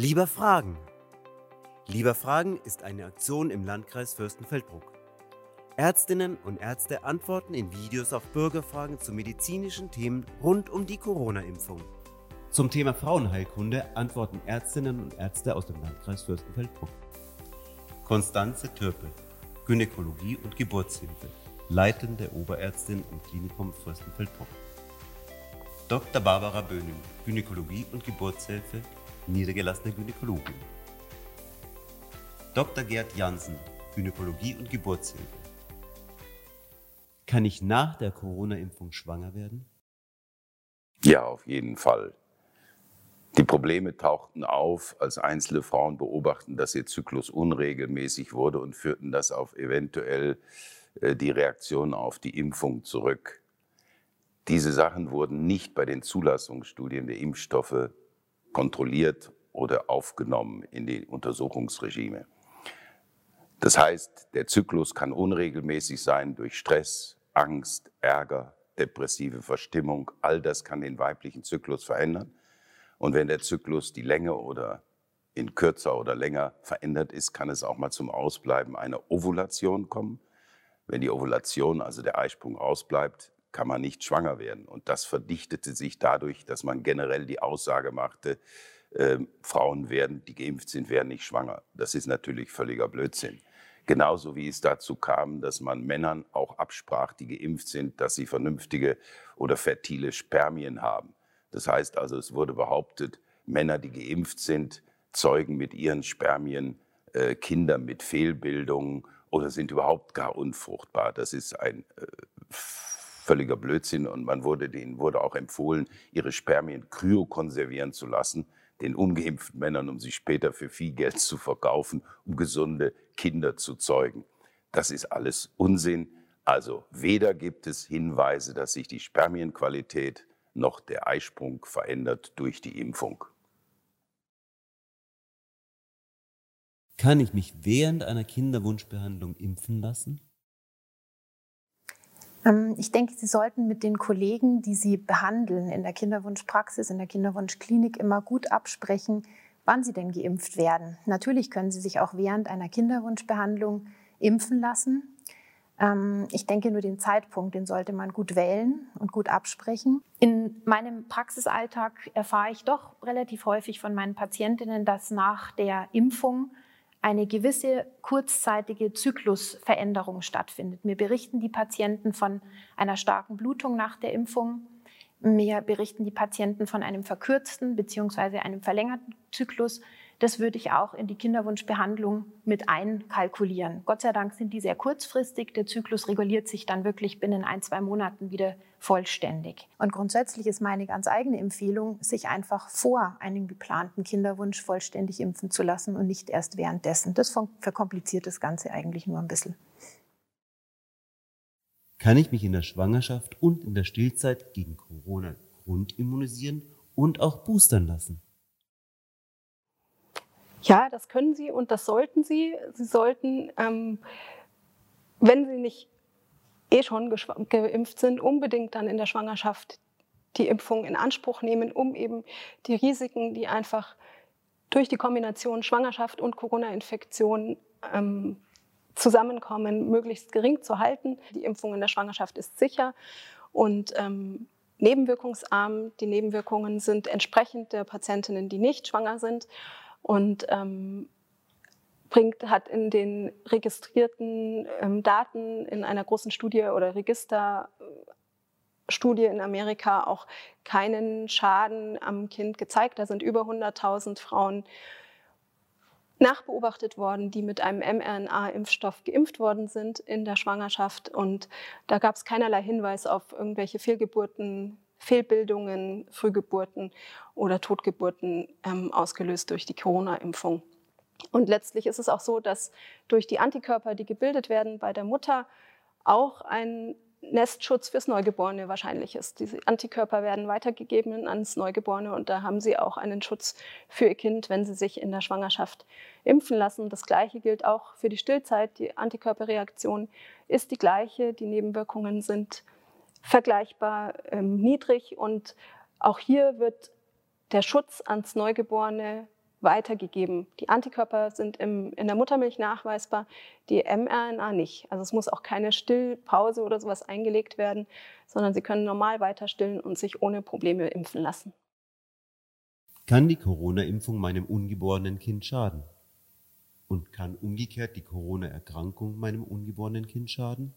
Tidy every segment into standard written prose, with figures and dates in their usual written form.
Lieber Fragen! Lieber Fragen ist eine Aktion im Landkreis Fürstenfeldbruck. Ärztinnen und Ärzte antworten in Videos auf Bürgerfragen zu medizinischen Themen rund um die Corona-Impfung. Zum Thema Frauenheilkunde antworten Ärztinnen und Ärzte aus dem Landkreis Fürstenfeldbruck. Konstanze Türpel, Gynäkologie und Geburtshilfe, leitende Oberärztin im Klinikum Fürstenfeldbruck. Dr. Barbara Böning, Gynäkologie und Geburtshilfe, niedergelassene Gynäkologin. Dr. Gerd Jansen, Gynäkologie und Geburtshilfe. Kann ich nach der Corona-Impfung schwanger werden? Ja, auf jeden Fall. Die Probleme tauchten auf, als einzelne Frauen beobachten, dass ihr Zyklus unregelmäßig wurde und führten das auf eventuell die Reaktion auf die Impfung zurück. Diese Sachen wurden nicht bei den Zulassungsstudien der Impfstoffe kontrolliert oder aufgenommen in die Untersuchungsregime. Das heißt, der Zyklus kann unregelmäßig sein durch Stress, Angst, Ärger, depressive Verstimmung. All das kann den weiblichen Zyklus verändern. Und wenn der Zyklus die Länge oder in kürzer oder länger verändert ist, kann es auch mal zum Ausbleiben einer Ovulation kommen. Wenn die Ovulation, also der Eisprung, ausbleibt, kann man nicht schwanger werden. Und das verdichtete sich dadurch, dass man generell die Aussage machte, Frauen die geimpft sind, werden nicht schwanger. Das ist natürlich völliger Blödsinn. Genauso wie es dazu kam, dass man Männern auch absprach, die geimpft sind, dass sie vernünftige oder fertile Spermien haben. Das heißt also, es wurde behauptet, Männer, die geimpft sind, zeugen mit ihren Spermien Kinder mit Fehlbildungen oder sind überhaupt gar unfruchtbar. Das ist ein völliger Blödsinn und denen wurde auch empfohlen, ihre Spermien kryokonservieren zu lassen, den ungeimpften Männern, um sie später für viel Geld zu verkaufen, um gesunde Kinder zu zeugen. Das ist alles Unsinn. Also weder gibt es Hinweise, dass sich die Spermienqualität noch der Eisprung verändert durch die Impfung. Kann ich mich während einer Kinderwunschbehandlung impfen lassen? Ich denke, Sie sollten mit den Kollegen, die Sie behandeln in der Kinderwunschpraxis, in der Kinderwunschklinik immer gut absprechen, wann Sie denn geimpft werden. Natürlich können Sie sich auch während einer Kinderwunschbehandlung impfen lassen. Ich denke, nur den Zeitpunkt, den sollte man gut wählen und gut absprechen. In meinem Praxisalltag erfahre ich doch relativ häufig von meinen Patientinnen, dass nach der Impfung eine gewisse kurzzeitige Zyklusveränderung stattfindet. Mir berichten die Patienten von einer starken Blutung nach der Impfung. Mir berichten die Patienten von einem verkürzten bzw. einem verlängerten Zyklus. Das würde ich auch in die Kinderwunschbehandlung mit einkalkulieren. Gott sei Dank sind die sehr kurzfristig. Der Zyklus reguliert sich dann wirklich binnen 1-2 Monaten wieder vollständig. Und grundsätzlich ist meine ganz eigene Empfehlung, sich einfach vor einem geplanten Kinderwunsch vollständig impfen zu lassen und nicht erst währenddessen. Das verkompliziert das Ganze eigentlich nur ein bisschen. Kann ich mich in der Schwangerschaft und in der Stillzeit gegen Corona grundimmunisieren und auch boostern lassen? Ja, das können Sie und das sollten Sie. Sie sollten, wenn Sie nicht schon geimpft sind, unbedingt dann in der Schwangerschaft die Impfung in Anspruch nehmen, um eben die Risiken, die einfach durch die Kombination Schwangerschaft und Corona-Infektion zusammenkommen, möglichst gering zu halten. Die Impfung in der Schwangerschaft ist sicher und nebenwirkungsarm. Die Nebenwirkungen sind entsprechend der Patientinnen, die nicht schwanger sind. Und hat in den registrierten Daten in einer großen Studie oder Registerstudie in Amerika auch keinen Schaden am Kind gezeigt. Da sind über 100.000 Frauen nachbeobachtet worden, die mit einem mRNA-Impfstoff geimpft worden sind in der Schwangerschaft. Und da gab es keinerlei Hinweis auf irgendwelche Fehlgeburten, Fehlbildungen, Frühgeburten oder Totgeburten ausgelöst durch die Corona-Impfung. Und letztlich ist es auch so, dass durch die Antikörper, die gebildet werden bei der Mutter, auch ein Nestschutz fürs Neugeborene wahrscheinlich ist. Diese Antikörper werden weitergegeben ans Neugeborene und da haben sie auch einen Schutz für ihr Kind, wenn sie sich in der Schwangerschaft impfen lassen. Das Gleiche gilt auch für die Stillzeit. Die Antikörperreaktion ist die gleiche. Die Nebenwirkungen sind vergleichbar niedrig und auch hier wird der Schutz ans Neugeborene weitergegeben. Die Antikörper sind in der Muttermilch nachweisbar, die mRNA nicht. Also es muss auch keine Stillpause oder sowas eingelegt werden, sondern Sie können normal weiter stillen und sich ohne Probleme impfen lassen. Kann die Corona-Impfung meinem ungeborenen Kind schaden? Und kann umgekehrt die Corona-Erkrankung meinem ungeborenen Kind schaden?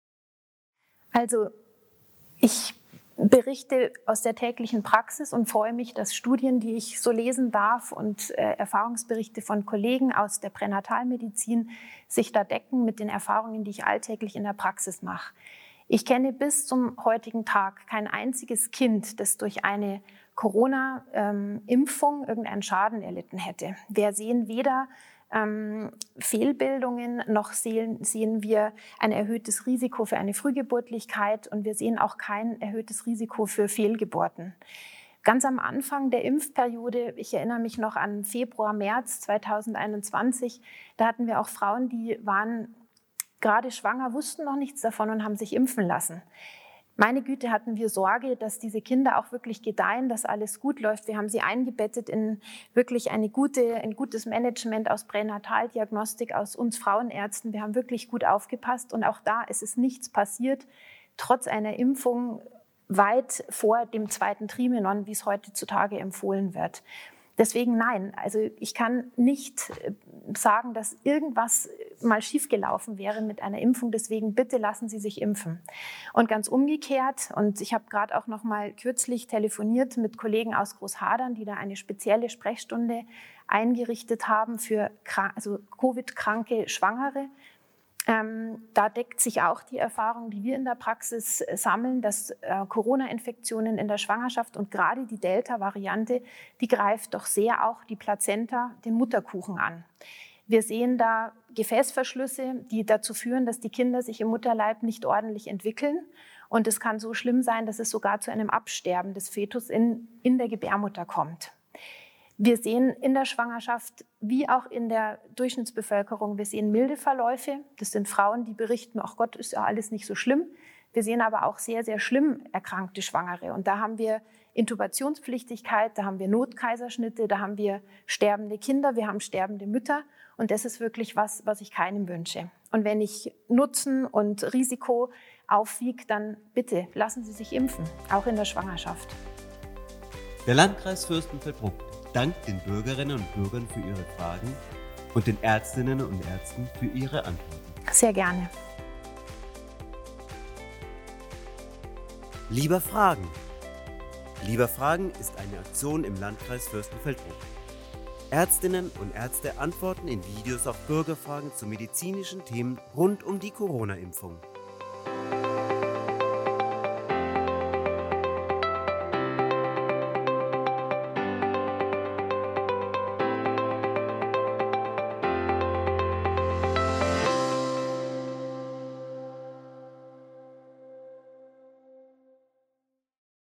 Also ich berichte aus der täglichen Praxis und freue mich, dass Studien, die ich so lesen darf und Erfahrungsberichte von Kollegen aus der Pränatalmedizin sich da decken mit den Erfahrungen, die ich alltäglich in der Praxis mache. Ich kenne bis zum heutigen Tag kein einziges Kind, das durch eine Corona-Impfung irgendeinen Schaden erlitten hätte. Wir sehen weder Fehlbildungen, noch sehen wir ein erhöhtes Risiko für eine Frühgeburtlichkeit und wir sehen auch kein erhöhtes Risiko für Fehlgeburten. Ganz am Anfang der Impfperiode, ich erinnere mich noch an Februar, März 2021, da hatten wir auch Frauen, die waren gerade schwanger, wussten noch nichts davon und haben sich impfen lassen. Meine Güte, hatten wir Sorge, dass diese Kinder auch wirklich gedeihen, dass alles gut läuft. Wir haben sie eingebettet in wirklich ein gutes Management aus Pränataldiagnostik, aus uns Frauenärzten. Wir haben wirklich gut aufgepasst und auch da ist es nichts passiert, trotz einer Impfung weit vor dem 2. Trimenon, wie es heutzutage empfohlen wird. Deswegen nein, also ich kann nicht sagen, dass irgendwas mal schiefgelaufen wäre mit einer Impfung. Deswegen bitte lassen Sie sich impfen. Und ganz umgekehrt, und ich habe gerade auch noch mal kürzlich telefoniert mit Kollegen aus Großhadern, die da eine spezielle Sprechstunde eingerichtet haben für Covid-kranke Schwangere. Da deckt sich auch die Erfahrung, die wir in der Praxis sammeln, dass Corona-Infektionen in der Schwangerschaft und gerade die Delta-Variante, die greift doch sehr auch die Plazenta, den Mutterkuchen an. Wir sehen da Gefäßverschlüsse, die dazu führen, dass die Kinder sich im Mutterleib nicht ordentlich entwickeln. Und es kann so schlimm sein, dass es sogar zu einem Absterben des Fetus in der Gebärmutter kommt. Wir sehen in der Schwangerschaft wie auch in der Durchschnittsbevölkerung, wir sehen milde Verläufe. Das sind Frauen, die berichten, ach Gott, ist ja alles nicht so schlimm. Wir sehen aber auch sehr, sehr schlimm erkrankte Schwangere. Und da haben wir Intubationspflichtigkeit, da haben wir Notkaiserschnitte, da haben wir sterbende Kinder, wir haben sterbende Mütter. Und das ist wirklich was ich keinem wünsche. Und wenn ich Nutzen und Risiko aufwiege, dann bitte lassen Sie sich impfen, auch in der Schwangerschaft. Der Landkreis Fürstenfeldbruck dankt den Bürgerinnen und Bürgern für ihre Fragen und den Ärztinnen und Ärzten für ihre Antworten. Sehr gerne. Lieber Fragen. Lieber Fragen ist eine Aktion im Landkreis Fürstenfeldbruck. Ärztinnen und Ärzte antworten in Videos auf Bürgerfragen zu medizinischen Themen rund um die Corona-Impfung.